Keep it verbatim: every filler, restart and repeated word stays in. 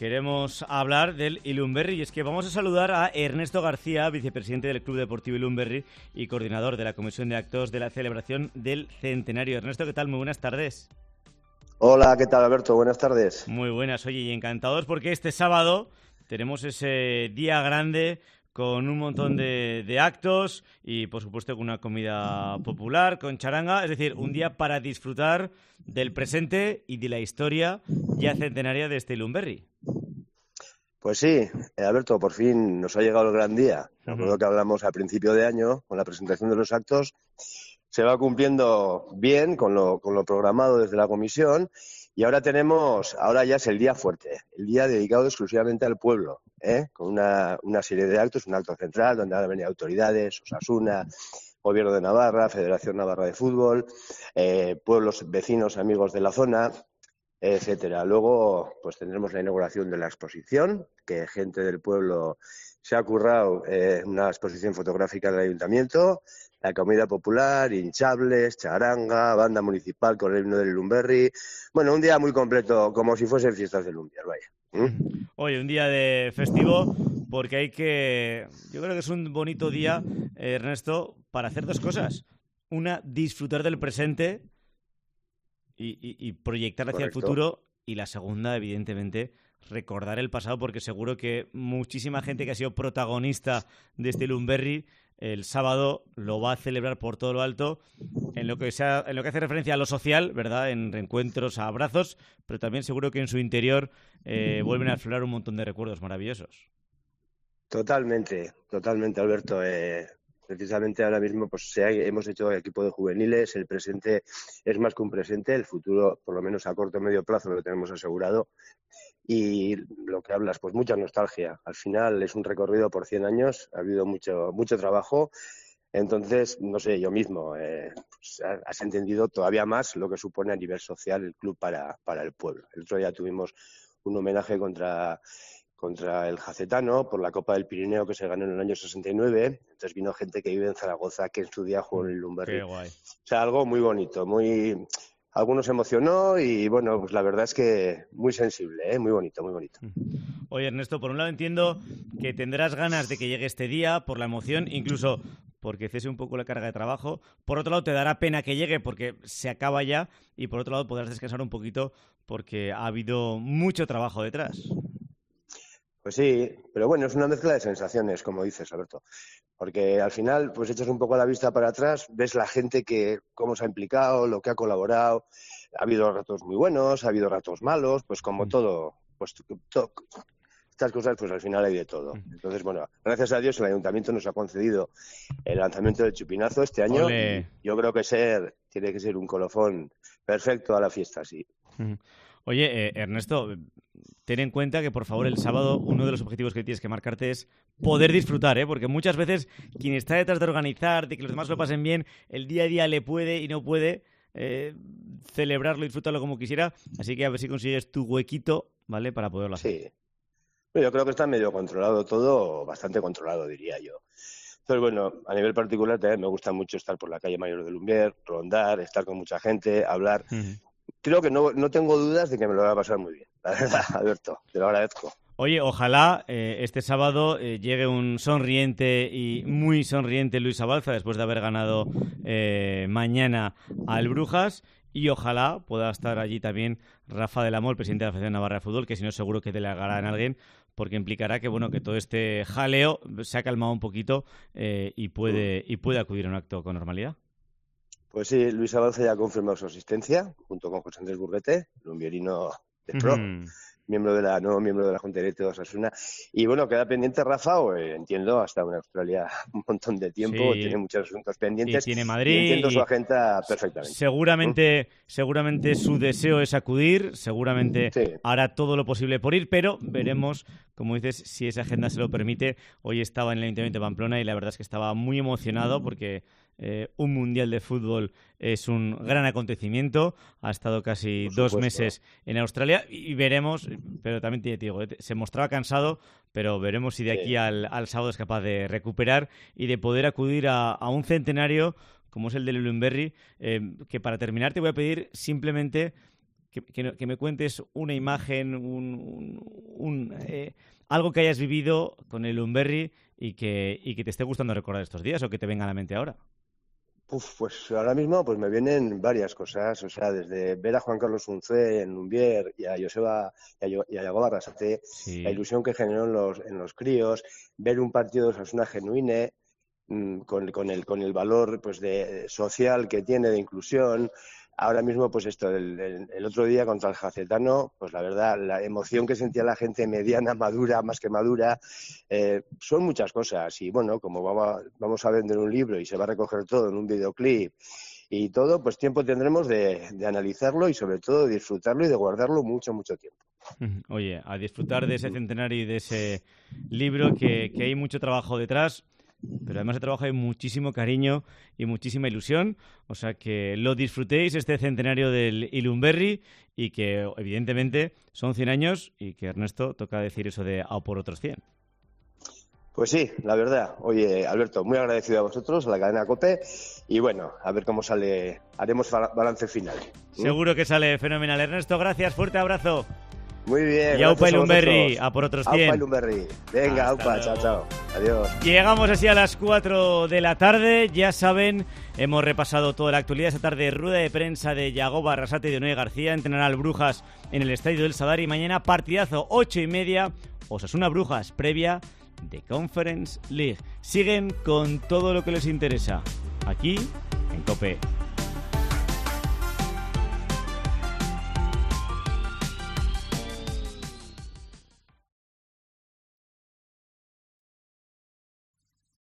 queremos hablar del Ilunberri y es que vamos a saludar a Ernesto García, vicepresidente del Club Deportivo Ilunberri y coordinador de la Comisión de Actos de la celebración del centenario. Ernesto, ¿qué tal? Muy buenas tardes. Hola, ¿qué tal, Alberto? Buenas tardes. Muy buenas, oye, y encantados porque este sábado tenemos ese día grande con un montón de, de actos y, por supuesto, con una comida popular, con charanga, es decir, un día para disfrutar del presente y de la historia ya centenaria de este Ilunberri. Pues sí, eh, Alberto, por fin nos ha llegado el gran día. Me acuerdo que hablamos a principio de año con la presentación de los actos. Se va cumpliendo bien con lo, con lo programado desde la comisión y ahora tenemos, ahora ya es el día fuerte, el día dedicado exclusivamente al pueblo, ¿eh? Con una, una serie de actos, un acto central donde van a venir autoridades, Osasuna, Gobierno de Navarra, Federación Navarra de Fútbol, eh, pueblos vecinos, amigos de la zona, etcétera. Luego, pues tendremos la inauguración de la exposición, que gente del pueblo se ha currado, eh, una exposición fotográfica del ayuntamiento, la comida popular, hinchables, charanga, banda municipal con el himno del Ilunberri. Bueno, un día muy completo, como si fuesen fiestas del Lumbier, vaya. ¿Mm? Hoy un día de festivo, porque hay que... Yo creo que es un bonito día, eh, Ernesto, para hacer dos cosas. Una, disfrutar del presente y, y, y proyectar hacia Correcto. el futuro. Y la segunda, evidentemente, recordar el pasado, porque seguro que muchísima gente que ha sido protagonista de este Ilunberri el sábado lo va a celebrar por todo lo alto en lo que sea, en lo que hace referencia a lo social, ¿verdad? En reencuentros, a abrazos, pero también seguro que en su interior eh, vuelven a aflorar un montón de recuerdos maravillosos. Totalmente, totalmente, Alberto. Eh, precisamente ahora mismo pues se ha, hemos hecho equipo de juveniles, el presente es más que un presente, el futuro, por lo menos a corto o medio plazo, lo tenemos asegurado. Y lo que hablas, pues mucha nostalgia. Al final es un recorrido por cien años, ha habido mucho mucho trabajo. Entonces, no sé, yo mismo, eh, pues, has entendido todavía más lo que supone a nivel social el club para, para el pueblo. El otro día tuvimos un homenaje contra, contra el Jacetano por la Copa del Pirineo que se ganó en el año sesenta y nueve. Entonces vino gente que vive en Zaragoza, que en su día jugó en el Ilunberri. Qué guay. O sea, algo muy bonito, muy... Algunos emocionó y, bueno, pues la verdad es que muy sensible, ¿eh? Muy bonito, muy bonito. Oye, Ernesto, por un lado entiendo que tendrás ganas de que llegue este día por la emoción, incluso porque cese un poco la carga de trabajo. Por otro lado, te dará pena que llegue porque se acaba ya. Y por otro lado, podrás descansar un poquito porque ha habido mucho trabajo detrás. Pues sí, pero bueno, es una mezcla de sensaciones, como dices, Alberto. Porque al final, pues echas un poco la vista para atrás, ves la gente que cómo se ha implicado, lo que ha colaborado. Ha habido ratos muy buenos, ha habido ratos malos, pues como todo, pues to, estas cosas, pues al final hay de todo. Entonces, bueno, gracias a Dios el ayuntamiento nos ha concedido el lanzamiento del chupinazo este año. Olé. Y yo creo que ser, tiene que ser un colofón perfecto a la fiesta, sí. Oye, eh, Ernesto, ten en cuenta que, por favor, el sábado uno de los objetivos que tienes que marcarte es poder disfrutar, ¿eh? Porque muchas veces quien está detrás de organizar, de que los demás lo pasen bien, el día a día le puede y no puede eh, celebrarlo y disfrutarlo como quisiera. Así que a ver si consigues tu huequito, ¿vale? Para poderlo hacer. Sí. Yo creo que está medio controlado todo, bastante controlado, diría yo. Entonces, bueno, a nivel particular también me gusta mucho estar por la calle Mayor de Lumbier, rondar, estar con mucha gente, hablar... Uh-huh. Creo que no, no tengo dudas de que me lo voy a pasar muy bien, la verdad, Alberto, te lo agradezco. Oye, ojalá eh, este sábado eh, llegue un sonriente y muy sonriente Luis Abalza después de haber ganado eh, mañana al Brujas y ojalá pueda estar allí también Rafa del Amo, el presidente de la Federación Navarra de Fútbol, que si no seguro que delegará en alguien porque implicará que bueno que todo este jaleo se ha calmado un poquito eh, y puede y puede acudir a un acto con normalidad. Pues sí, Luis Abalza ya ha confirmado su asistencia, junto con José Andrés Burguete, un violino de pro, mm. miembro de la, nuevo miembro de la Junta Directiva de Osasuna. Y bueno, queda pendiente Rafa, o, eh, entiendo, hasta en Australia un montón de tiempo, sí. Tiene muchos asuntos pendientes. Y tiene Madrid. Y entiendo su agenda perfectamente. Seguramente, ¿Mm? seguramente su deseo es acudir, seguramente sí. hará todo lo posible por ir, pero veremos, como dices, si esa agenda se lo permite. Hoy estaba en el Ayuntamiento de Pamplona y la verdad es que estaba muy emocionado porque... Eh, un mundial de fútbol es un gran acontecimiento. Ha estado casi dos meses en Australia y veremos, pero también te digo, se mostraba cansado, pero veremos si de aquí al, al sábado es capaz de recuperar y de poder acudir a, a un centenario como es el del Ilunberri, eh, que para terminar te voy a pedir simplemente que, que, que me cuentes una imagen, un, un, un eh, algo que hayas vivido con el Lountberry y que, y que te esté gustando recordar estos días o que te venga a la mente ahora. Uf, pues ahora mismo pues me vienen varias cosas, o sea, desde ver a Juan Carlos Unzué en Lumbier y a Joseba y a, y a Yagoba Arrasate, sí. La ilusión que generó en los, en los críos, ver un partido de Osasuna genuine, mmm, con, con, el, con el valor pues de social que tiene, de inclusión. Ahora mismo, pues esto, el, el, el otro día contra el Jacetano, pues la verdad, la emoción que sentía la gente mediana, madura, más que madura, eh, son muchas cosas. Y bueno, como vamos, vamos a vender un libro y se va a recoger todo en un videoclip y todo, pues tiempo tendremos de, de analizarlo y sobre todo de disfrutarlo y de guardarlo mucho, mucho tiempo. Oye, a disfrutar de ese centenario y de ese libro, que, que hay mucho trabajo detrás. Pero además de trabajo hay muchísimo cariño y muchísima ilusión, o sea que lo disfrutéis este centenario del Lountberry y que evidentemente son cien años y que Ernesto toca decir eso de a por otros cien. Pues sí, la verdad. Oye, Alberto, muy agradecido a vosotros, a la cadena COPE, y bueno, a ver cómo sale, haremos balance final. Seguro que sale fenomenal. Ernesto, gracias, fuerte abrazo. Muy bien. Y aupa el Lountberry, a por otros cien. Aupa el Lountberry. Venga, aupa, chao, chao. Adiós. Llegamos así a las cuatro de la tarde. Ya saben, hemos repasado toda la actualidad esta tarde. Rueda de prensa de Yagoba Arrasate y de Noé García. Entrenará al Brujas en el Estadio del Sadar. Y mañana partidazo, ocho y media. Osasuna Brujas, previa de Conference League. Siguen con todo lo que les interesa aquí en COPE.